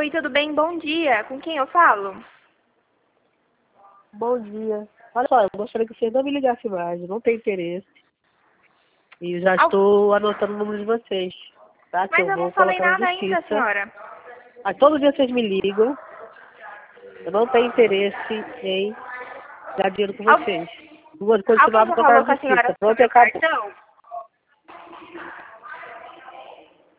Oi, tudo bem? Bom dia. Com quem eu falo? Bom dia. Olha só, eu gostaria que você não me ligasse mais, eu não tenho interesse. E já Al- estou anotando o número de vocês, tá? Que Mas eu eu não vou falei colocar na nada ainda, justiça. senhora. Todo dia vocês me ligam. Eu não tenho interesse em dar dinheiro com Al- vocês. Vou continuar, Alguém vou já colocar falou na com a senhora justiça. Pronto, sobre e o acabou. cartão?